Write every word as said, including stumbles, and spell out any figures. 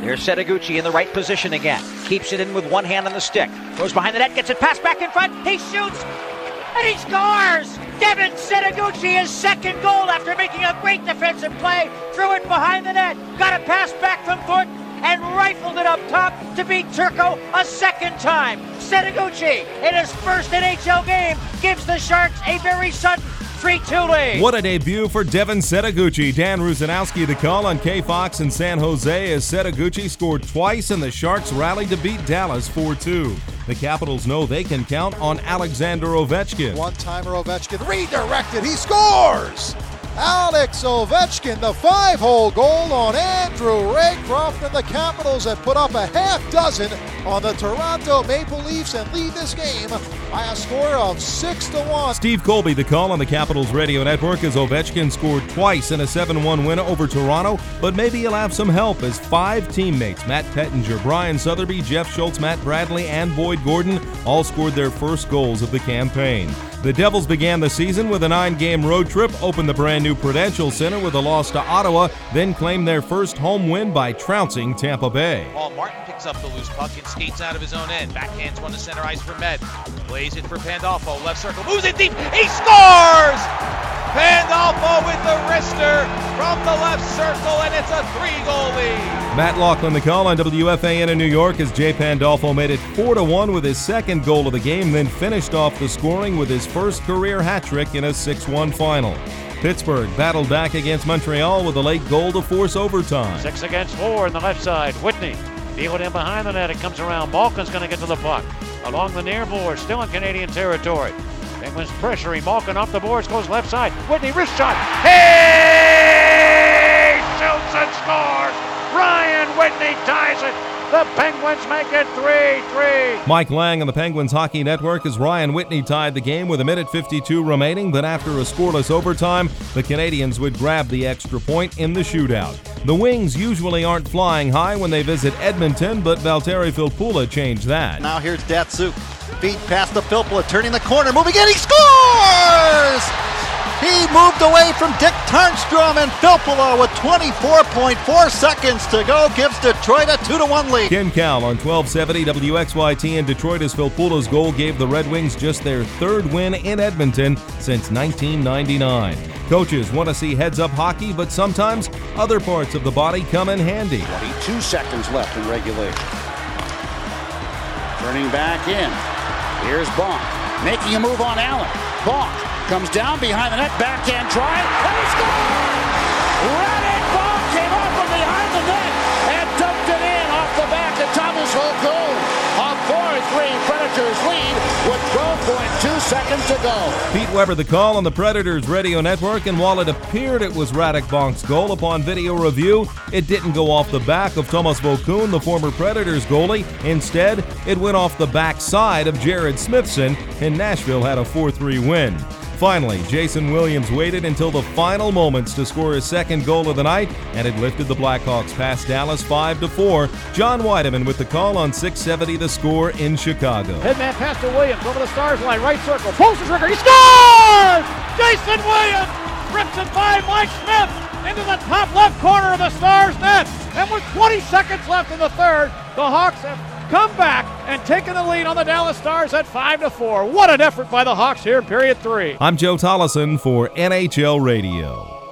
There's Setoguchi in the right position again. Keeps it in with one hand on the stick. Goes behind the net, gets it passed back in front. He shoots, and he scores! Devin Setoguchi, his second goal after making a great defensive play. Threw it behind the net. Got a pass back from Foot and rifled it up top to beat Turco a second time. Setoguchi, in his first N H L game, gives the Sharks a very sudden three two lead. What a debut for Devin Setoguchi. Dan Rusanowski the call on K-Fox in San Jose as Setoguchi scored twice and the Sharks rallied to beat Dallas four two. The Capitals know they can count on Alexander Ovechkin. One-timer Ovechkin redirected. He scores! Alex Ovechkin, the five-hole goal on Andrew Raycroft, and the Capitals have put up a half dozen on the Toronto Maple Leafs and lead this game by a score of six to one. Steve Colby the call on the Capitals radio network as Ovechkin scored twice in a seven one win over Toronto, but maybe he'll have some help as five teammates, Matt Pettinger, Brian Sotheby, Jeff Schultz, Matt Bradley, and Boyd Gordon, all scored their first goals of the campaign. The Devils began the season with a nine-game road trip, opened the brand-new Prudential Center with a loss to Ottawa, then claimed their first home win by trouncing Tampa Bay. Paul Martin picks up the loose puck and skates out of his own end. Backhands one to center ice for Med. Plays it for Pandolfo. Left circle, moves it deep. He scores! Pandolfo with the wrister from the left circle, and it's a three-goal lead. Matt Laughlin the call on W F A N in New York as Jay Pandolfo made it four to one with his second goal of the game, then finished off the scoring with his first career hat trick in a six one final. Pittsburgh battled back against Montreal with a late goal to force overtime. Six against four on the left side. Whitney field in behind the net. It comes around. Malkin's going to get to the puck. Along the near boards, still in Canadian territory. Penguins pressuring. Malkin off the boards, goes left side. Whitney, wrist shot. He shoots and scores. Ryan Whitney ties it. The Penguins make it three three. Mike Lang on the Penguins Hockey Network as Ryan Whitney tied the game with a minute fifty-two remaining, but after a scoreless overtime, the Canadians would grab the extra point in the shootout. The Wings usually aren't flying high when they visit Edmonton, but Valtteri Filppula changed that. Now here's Datsuk. Feed past the Filppula, turning the corner, moving in, he scores! He moved away from Dick Tarnstrom, and Filppula with twenty-four point four seconds to go gives Detroit a two to one lead. Ken Cowell on twelve seventy W X Y T in Detroit as Filppula's goal gave the Red Wings just their third win in Edmonton since nineteen ninety-nine. Coaches want to see heads-up hockey, but sometimes other parts of the body come in handy. twenty-two seconds left in regulation. Turning back in. Here's Bonk, making a move on Allen. Bonk comes down behind the net, backhand try, and he scores! Radek Bonk came off from behind the net and dumped it in off the back of Thomas Volkov. A four three Predators lead with twelve point two seconds to go. Pete Weber the call on the Predators radio network, and while it appeared it was Radek Bonk's goal, upon video review, it didn't go off the back of Thomas Volkov, the former Predators goalie. Instead, it went off the backside of Jared Smithson, and Nashville had a four three win. Finally, Jason Williams waited until the final moments to score his second goal of the night, and it lifted the Blackhawks past Dallas five to four. John Weideman with the call on six seventy The Score in Chicago. Headman pass to Williams over the Stars line, right circle, pulls the trigger, he scores! Jason Williams rips it by Mike Smith into the top left corner of the Stars net, and with twenty seconds left in the third, the Hawks have come back and taken the lead on the Dallas Stars at five to four. What an effort by the Hawks here in period three. I'm Joe Tollison for N H L Radio.